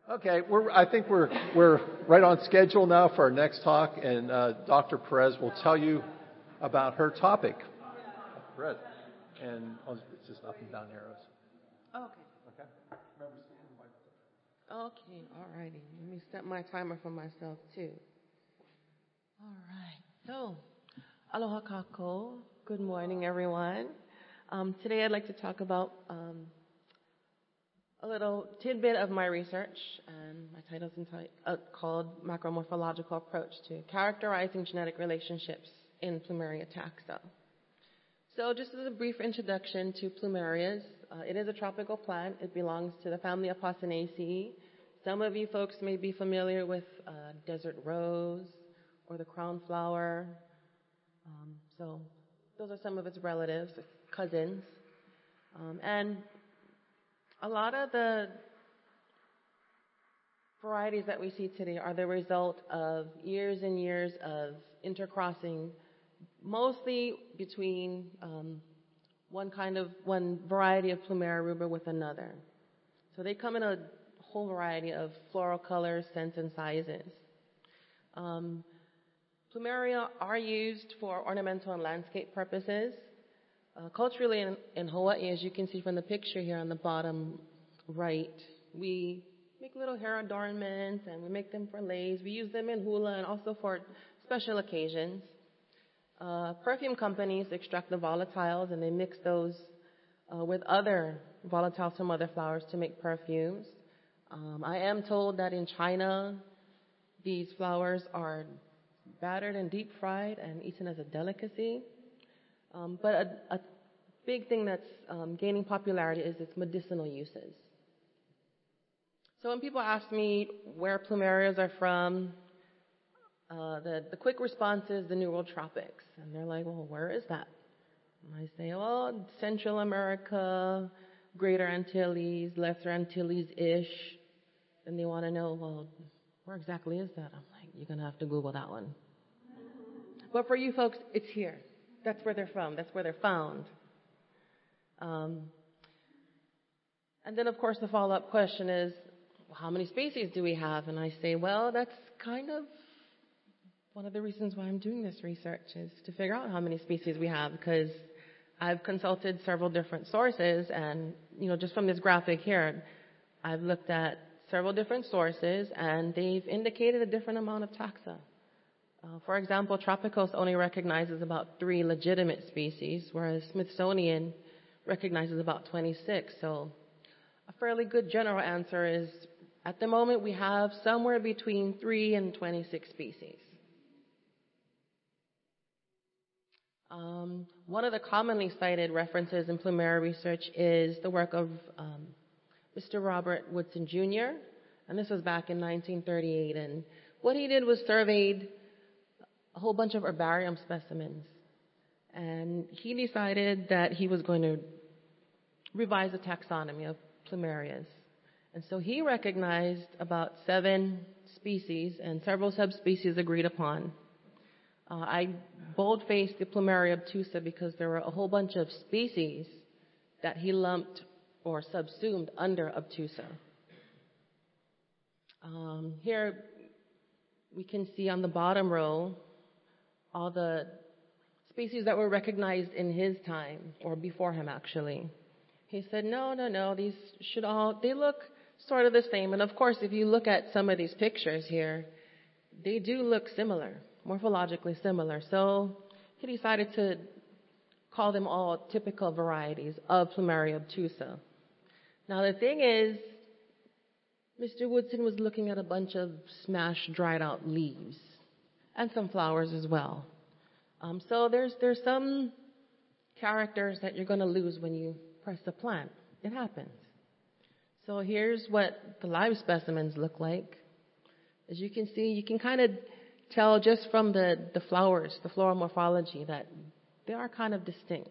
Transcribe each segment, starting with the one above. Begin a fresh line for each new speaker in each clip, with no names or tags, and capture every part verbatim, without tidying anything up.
Okay, we're, I think we're we're right on schedule now for our next talk, and uh, Doctor Perez will tell you about her topic. Perez, and oh, it's just up and down arrows.
Okay.
Okay. Remember, stand by.
Okay, all righty. Let me set my timer for myself, too. All right. So, aloha kako. Good morning, everyone. Um, today I'd like to talk about um, a little tidbit of my research, and my title is enti- uh, called Macromorphological Approach to Characterizing Genetic Relationships in Plumeria taxa. So just as a brief introduction to plumerias, uh, it is a tropical plant. It belongs to the family of Posinaceae. Some of you folks may be familiar with uh, desert rose or the crown flower. Um, so those are some of its relatives, cousins. Um, and a lot of the varieties that we see today are the result of years and years of intercrossing, mostly between um, one kind of, one variety of Plumeria rubra with another. So they come in a whole variety of floral colors, scents, and sizes. Um, Plumeria are used for ornamental and landscape purposes. Uh, culturally in, in Hawaii, as you can see from the picture here on the bottom right, we make little hair adornments and we make them for leis. We use them in hula and also for special occasions. Uh, perfume companies extract the volatiles and they mix those uh, with other volatiles from other flowers to make perfumes. Um, I am told that in China, these flowers are battered and deep fried and eaten as a delicacy. Um, but a, a big thing that's um, gaining popularity is its medicinal uses. So when people ask me where plumerias are from, uh, the, the quick response is the New World tropics. And they're like, well, where is that? And I say, well, Central America, Greater Antilles, Lesser Antilles-ish. And they want to know, well, where exactly is that? I'm like, you're going to have to Google that one. But for you folks, it's here. That's where they're from. That's where they're found. Um, and then, of course, the follow-up question is, well, how many species do we have? And I say, well, that's kind of one of the reasons why I'm doing this research is to figure out how many species we have, because I've consulted several different sources, and, you know, just from this graphic here, I've looked at several different sources, and they've indicated a different amount of taxa. Uh, for example, Tropicos only recognizes about three legitimate species, whereas Smithsonian recognizes about twenty-six. So a fairly good general answer is, at the moment, we have somewhere between three and twenty-six species. Um, one of the commonly cited references in Plumeria research is the work of um, Mister Robert Woodson Junior, and this was back in nineteen thirty-eight. And what he did was surveyed a whole bunch of herbarium specimens. And he decided that he was going to revise the taxonomy of plumerias. And so he recognized about seven species and several subspecies agreed upon. Uh, I bold-faced the Plumeria obtusa because there were a whole bunch of species that he lumped or subsumed under obtusa. Um, here we can see on the bottom row all the species that were recognized in his time, or before him actually. He said, no, no, no, these should all, they look sort of the same. And of course, if you look at some of these pictures here, they do look similar, morphologically similar. So he decided to call them all typical varieties of Plumeria obtusa. Now the thing is, Mister Woodson was looking at a bunch of smashed, dried out leaves and some flowers as well. Um, so there's there's some characters that you're going to lose when you press the plant. It happens. So here's what the live specimens look like. As you can see, you can kind of tell just from the, the flowers, the floral morphology, that they are kind of distinct.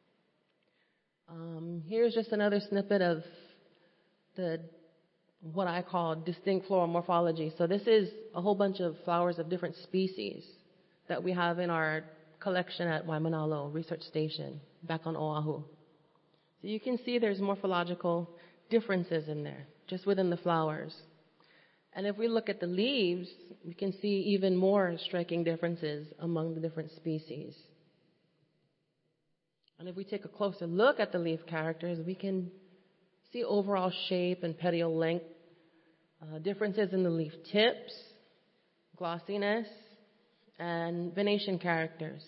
Um, here's just another snippet of the what I call distinct floral morphology. So this is a whole bunch of flowers of different species that we have in our collection at Waimanalo Research Station back on Oahu. So you can see there's morphological differences in there, just within the flowers. And if we look at the leaves, we can see even more striking differences among the different species. And if we take a closer look at the leaf characters, we can see overall shape and petiole length, uh, differences in the leaf tips, glossiness, and venation characters.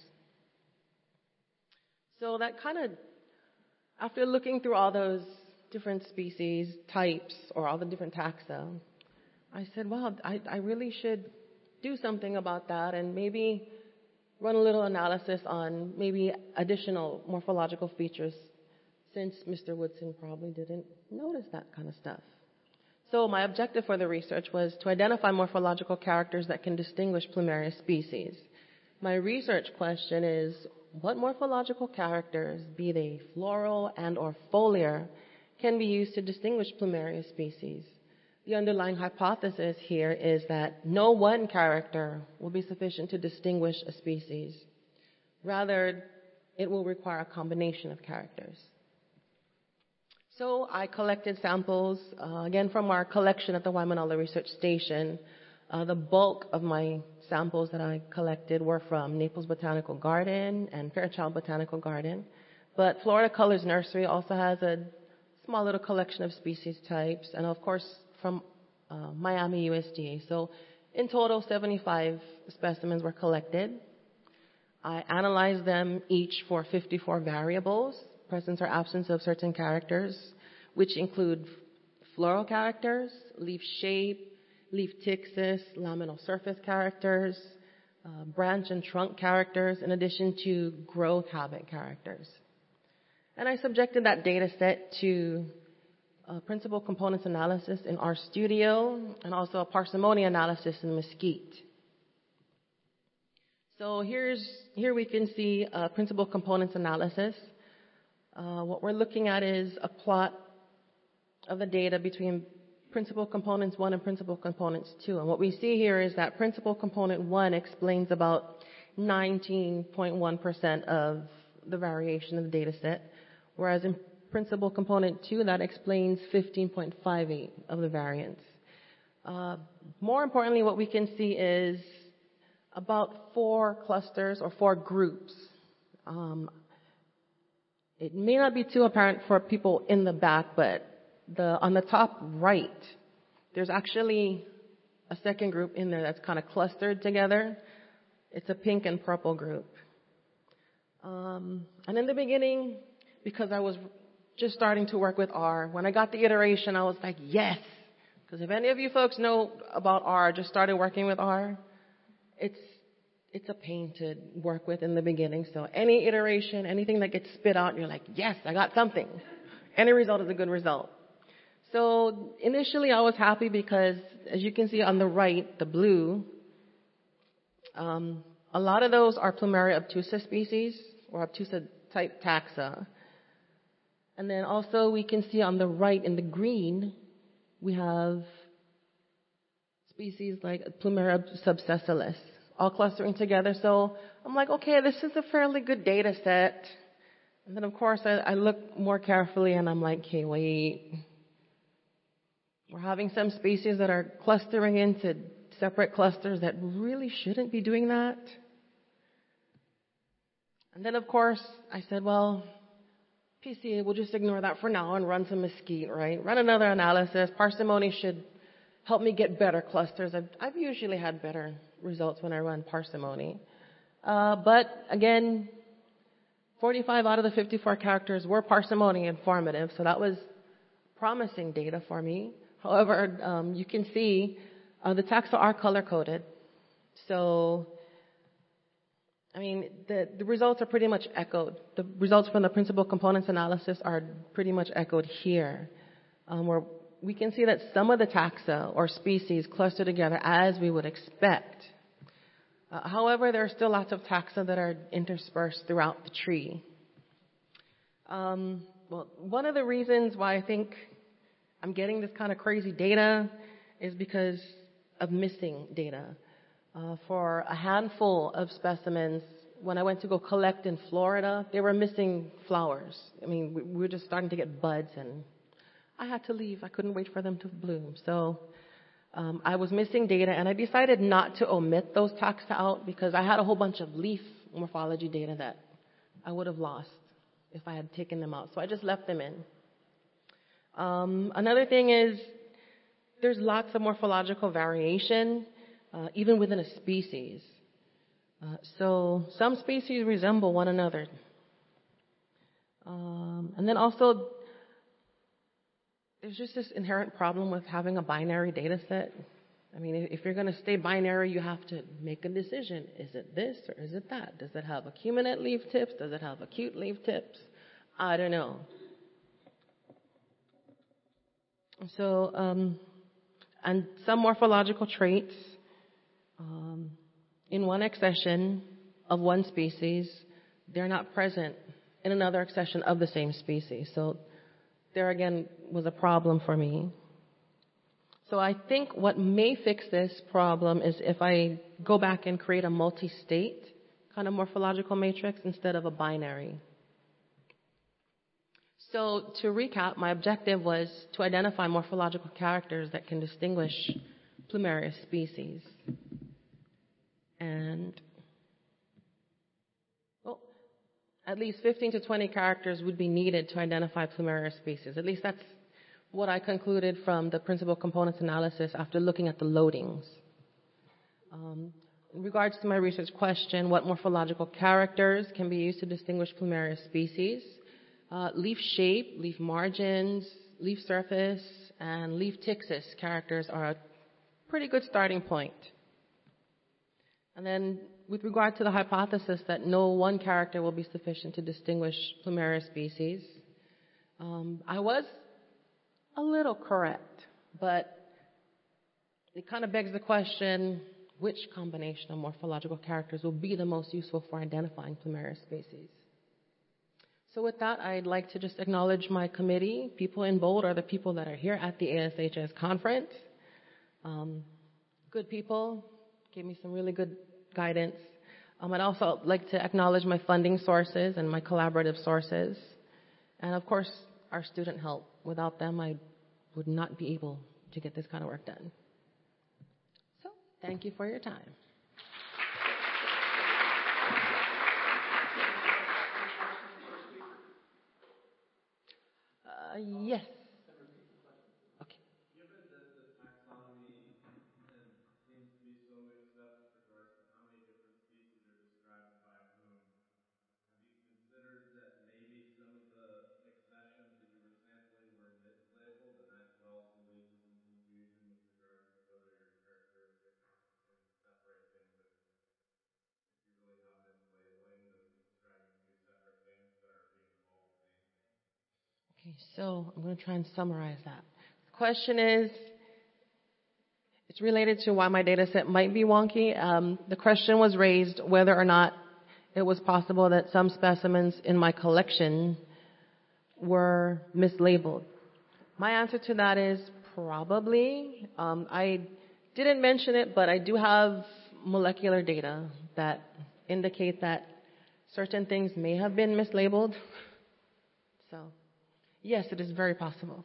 So that kind of, after looking through all those different species, types, or all the different taxa, I said, well, I, I really should do something about that and maybe run a little analysis on maybe additional morphological features, since Mister Woodson probably didn't notice that kind of stuff. So my objective for the research was to identify morphological characters that can distinguish plumerias species. My research question is, what morphological characters, be they floral and or foliar, can be used to distinguish plumeria species? The underlying hypothesis here is that no one character will be sufficient to distinguish a species. Rather, it will require a combination of characters. So I collected samples, uh, again, from our collection at the Waimanalo Research Station. Uh, the bulk of my samples that I collected were from Naples Botanical Garden and Fairchild Botanical Garden. But Florida Colors Nursery also has a small little collection of species types, and of course from uh, Miami U S D A. So in total, seventy-five specimens were collected. I analyzed them each for fifty-four variables, presence or absence of certain characters, which include floral characters, leaf shape, leaf texture, laminal surface characters, uh, branch and trunk characters, in addition to growth habit characters. And I subjected that data set to uh, principal components analysis in RStudio and also a parsimony analysis in Mesquite. So here's, here we can see uh, principal components analysis. Uh, what we're looking at is a plot of the data between principal components one and principal components two. And what we see here is that principal component one explains about nineteen point one percent of the variation of the data set, whereas in principal component two, that explains fifteen point five eight of the variance. Uh, more importantly, what we can see is about four clusters or four groups. Um, it may not be too apparent for people in the back, but the, on the top right, there's actually a second group in there that's kind of clustered together. It's a pink and purple group. Um, and in the beginning, because I was just starting to work with R, when I got the iteration, I was like, yes. Because if any of you folks know about R, just started working with R, it's it's a pain to work with in the beginning. So any iteration, anything that gets spit out, you're like, yes, I got something. Any result is a good result. So initially I was happy because, as you can see on the right, the blue, um, a lot of those are Plumeria obtusa species or obtusa type taxa. And then also we can see on the right in the green, we have species like Plumeria subsessilis, all clustering together. So I'm like, okay, this is a fairly good data set. And then of course I, I look more carefully and I'm like, okay, wait. We're having some species that are clustering into separate clusters that really shouldn't be doing that. And then of course I said, well, P C A, we'll just ignore that for now and run some Mesquite, right? Run another analysis. Parsimony should help me get better clusters. I've, I've usually had better results when I run parsimony. Uh, but again, forty-five out of the fifty-four characters were parsimony informative, so that was promising data for me. However, um, you can see uh, the taxa are color-coded. So, I mean, the, the results are pretty much echoed. The results from the principal components analysis are pretty much echoed here, um, where we can see that some of the taxa or species cluster together as we would expect. Uh, however, there are still lots of taxa that are interspersed throughout the tree. Um, well, one of the reasons why I think I'm getting this kind of crazy data is because of missing data. Uh, for a handful of specimens, when I went to go collect in Florida, they were missing flowers. I mean, we, we were just starting to get buds, and I had to leave. I couldn't wait for them to bloom. So Um, I was missing data, and I decided not to omit those taxa out because I had a whole bunch of leaf morphology data that I would have lost if I had taken them out. So I just left them in. Um, another thing is there's lots of morphological variation, uh, even within a species. Uh, so some species resemble one another. Um, and then also, there's just this inherent problem with having a binary data set. I mean, if you're going to stay binary, you have to make a decision. Is it this or is it that? Does it have acuminate leaf tips? Does it have acute leaf tips? I don't know. So, um, and some morphological traits um, in one accession of one species, they're not present in another accession of the same species. So there again was a problem for me. So I think what may fix this problem is if I go back and create a multi-state kind of morphological matrix instead of a binary. So to recap, my objective was to identify morphological characters that can distinguish plumarias species. And well, at least fifteen to twenty characters would be needed to identify plumarias species. At least that's what I concluded from the principal components analysis after looking at the loadings. Um, in regards to my research question, what morphological characters can be used to distinguish plumarias species? Uh, leaf shape, leaf margins, leaf surface, and leaf tixis characters are a pretty good starting point. And then with regard to the hypothesis that no one character will be sufficient to distinguish plumarias species, um, I was a little correct, but it kind of begs the question, which combination of morphological characters will be the most useful for identifying plumarias species? So with that, I'd like to just acknowledge my committee. People in bold are the people that are here at the A S H S conference. Um, good people, gave me some really good guidance. Um, I'd also like to acknowledge my funding sources and my collaborative sources. And of course, our student help. Without them, I would not be able to get this kind of work done. So, thank you for your time. Uh, yes. Okay.
Given that the taxonomy and seems to be so mixed up with regards to how many different species are described by whom, have you considered that maybe some of the accessions that you were sampling were mislabeled, and that could also lead to some confusion with regards to whether your characteristics can separate things if, if you really have mislabeling that's describing two separate things that are being called the same thing?
Okay, so I'm going to try and summarize that. The question is, it's related to why my data set might be wonky. Um, the question was raised whether or not it was possible that some specimens in my collection were mislabeled. My answer to that is probably. Um, I didn't mention it, but I do have molecular data that indicate that certain things may have been mislabeled. So, yes, it is very possible.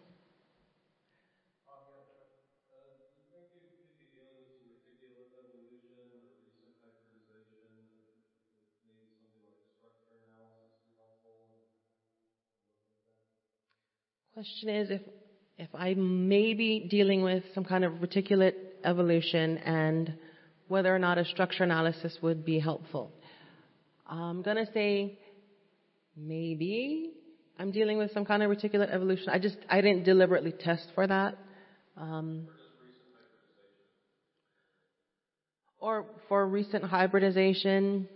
Question is if if I may be dealing with some kind of reticulate evolution and whether or not a structure analysis would be helpful. I'm going to say maybe I'm dealing with some kind of reticulate evolution. I just, I didn't deliberately test for that. Um, or for recent hybridization.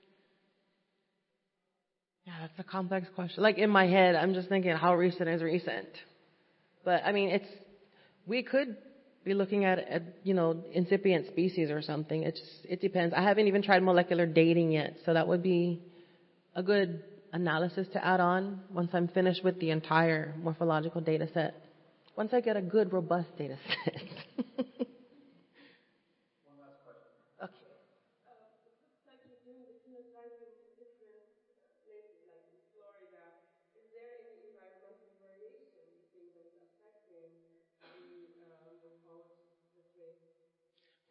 Yeah, that's a complex question. Like in my head, I'm just thinking how recent is recent. But I mean, it's, we could be looking at, at you know, incipient species or something. It's, it depends. I haven't even tried molecular dating yet, so that would be a good analysis to add on once I'm finished with the entire morphological data set. Once I get a good, robust data set.
One last question.
Okay.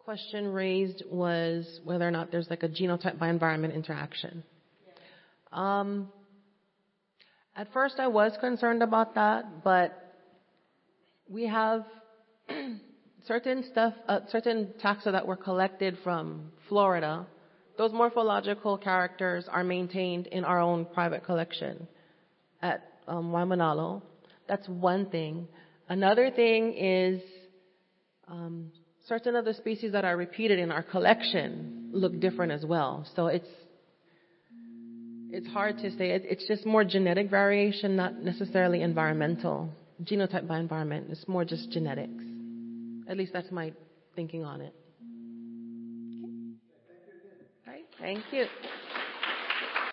question raised was whether or not there's like a genotype by environment interaction. Um, at first I was concerned about that, but we have certain stuff, uh, certain taxa that were collected from Florida. Those morphological characters are maintained in our own private collection at um, Waimanalo. That's one thing. Another thing is um, certain of the species that are repeated in our collection look different as well. So it's it's hard to say. It, it's just more genetic variation, not necessarily environmental. Genotype by environment. It's more just genetics. At least that's my thinking on it. Okay. All right. Thank you.